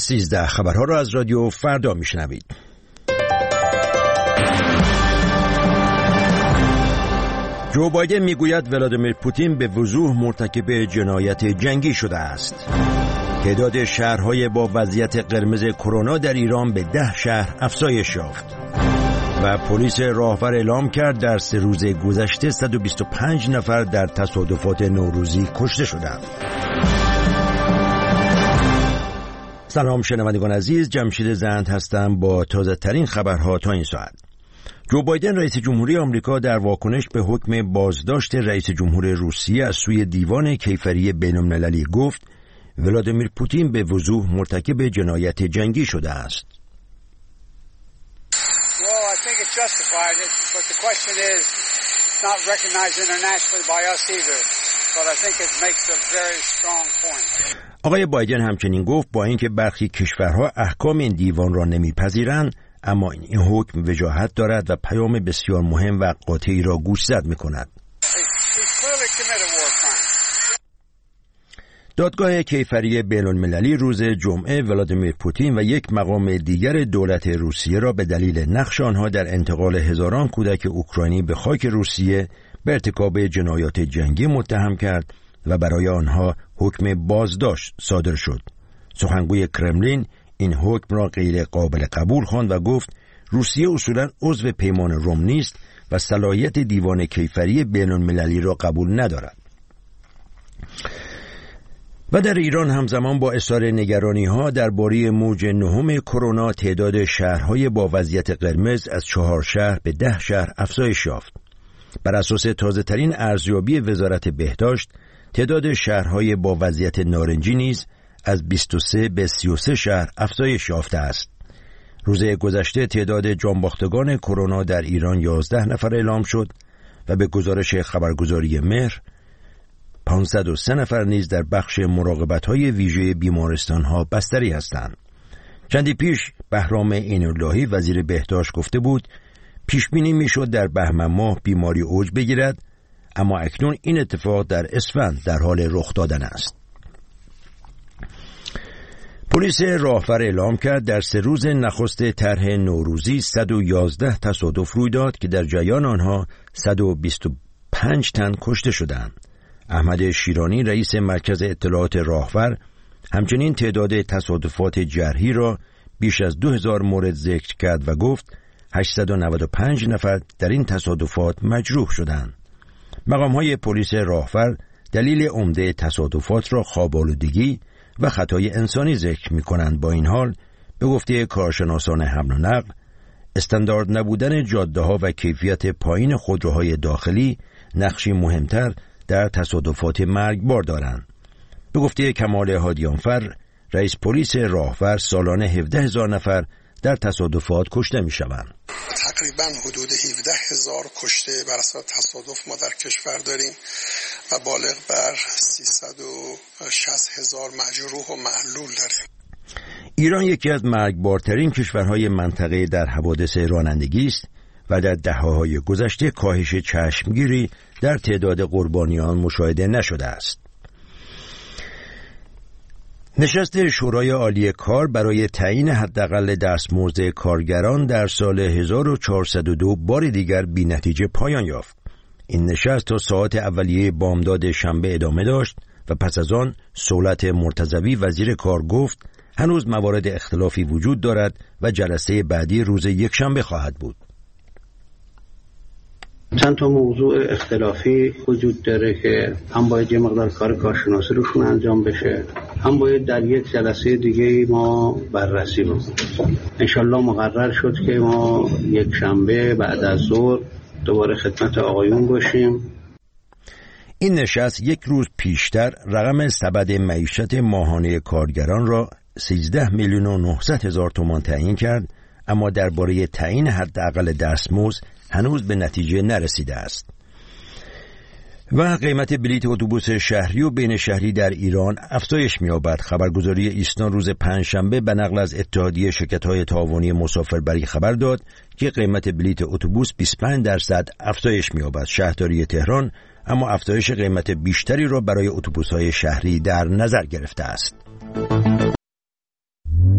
13 خبرها را از رادیو فردا میشنوید. جو بایدن میگوید ولادیمیر پوتین به وضوح مرتکب جنایت جنگی شده است. تعداد شهرهای با وضعیت قرمز کرونا در ایران به 10 شهر افزایش یافت. و پلیس راهور اعلام کرد در 3 روز گذشته 125 نفر در تصادفات نوروزی کشته شدند. سلام شنوندگان عزیز، جمشید زند هستم با تازه ترین خبرها تا این ساعت. جو بایدن رئیس جمهوری آمریکا در واکنش به حکم بازداشت رئیس جمهور روسیه از سوی دیوان کیفری بین‌المللی گفت ولادیمیر پوتین به وضوح مرتکب جنایت جنگی شده است. آقای بایدن همچنین گفت با اینکه برخی کشورها احکام این دیوان را نمیپذیرند، اما این حکم وجاهت دارد و پیام بسیار مهم و قاطعی را گوشزد می‌کند. دادگاه کیفری بین‌المللی روز جمعه ولادیمیر پوتین و یک مقام دیگر دولت روسیه را به دلیل نقش آنها در انتقال هزاران کودک اوکراینی به خاک روسیه به ارتکاب جنایات جنگی متهم کرد و برای آنها حکم بازداشت صادر شد. سخنگوی کرملین این حکم را غیر قابل قبول خواند و گفت روسیه اصولاً عضو پیمان روم نیست و صلاحیت دیوان کیفری بین‌المللی را قبول ندارد. و در ایران همزمان با اظهار نگرانی‌ها درباره موج نهم کرونا تعداد شهرهای با وضعیت قرمز از 4 شهر به 10 شهر افزایش یافت. بر اساس تازه‌ترین ارزیابی وزارت بهداشت تعداد شهرهای با وضعیت نارنجی نیز از 23 به 33 شهر افزایش یافته است. روز گذشته تعداد جانباختگان کرونا در ایران 11 نفر اعلام شد و به گزارش خبرگزاری مهر 503 نفر نیز در بخش مراقبت‌های ویژه بیمارستان‌ها بستری هستند. چندی پیش بهرام عین‌اللهی وزیر بهداشت گفته بود پیش‌بینی می‌شد در بهمن ماه بیماری اوج بگیرد، اما اکنون این اتفاق در اسفند در حال رخ دادن است. پلیس راهور اعلام کرد در 3 روز نخست طرح نوروزی 111 تصادف روی داد که در جریان آنها 125 تن کشته شدند. احمد شیرانی رئیس مرکز اطلاعات راهور همچنین تعداد تصادفات جرحی را بیش از 2000 مورد ذکر کرد و گفت 895 نفر در این تصادفات مجروح شدند. مقام‌های پلیس راهور دلیل عمده تصادفات را خواب‌آلودگی و خطای انسانی ذکر می‌کنند. با این حال به گفته کارشناسان حمل و نقل استاندارد نبودن جاده‌ها و کیفیت پایین خودروهای داخلی نقشی مهمتر در تصادفات مرگبار دارند. به گفته کمال هادیانفر رئیس پلیس راهور سالانه 17000 نفر در تصادفات کشته می‌شوند. تقریباً حدود 17000 کشته بر اثر تصادف ما در کشور داریم و بالغ بر 360000 مجروح و معلول داریم. ایران یکی از مرگبارترین کشورهای منطقه در حوادث رانندگی است و در دهه‌های گذشته کاهش چشمگیری در تعداد قربانیان مشاهده نشده است. نشست شورای عالی کار برای تعیین حداقل دستمزد کارگران در سال 1402 بار دیگر بی‌نتیجه پایان یافت. این نشست تا ساعات اولیه بامداد شنبه ادامه داشت و پس از آن صولت مرتضوی وزیر کار گفت هنوز موارد اختلافی وجود دارد و جلسه بعدی روز یکشنبه خواهد بود. چند تا موضوع اختلافی وجود داره که هم باید یه مقدار کار کارشناسی روشون انجام بشه، هم باید در یک جلسه دیگه ما بررسی بکنیم. انشالله مقرر شد که ما یک شنبه بعد از ظهر دوباره خدمت آقایون باشیم. این نشست یک روز پیشتر رقم سبد معیشت ماهانه کارگران را 13,900,000 تومان تعیین کرد، اما درباره تعیین حداقل دستمزد هنوز به نتیجه نرسیده است. و قیمت بلیط اتوبوس شهری و بین شهری در ایران افزایش می‌یابد. خبرگزاری ایسنا روز پنجشنبه به نقل از اتحادیه شرکت‌های تعاونی مسافربری خبر داد که قیمت بلیط اتوبوس 25% افزایش می‌یابد. شهرداری تهران اما افزایش قیمت بیشتری را برای اتوبوس‌های شهری در نظر گرفته است.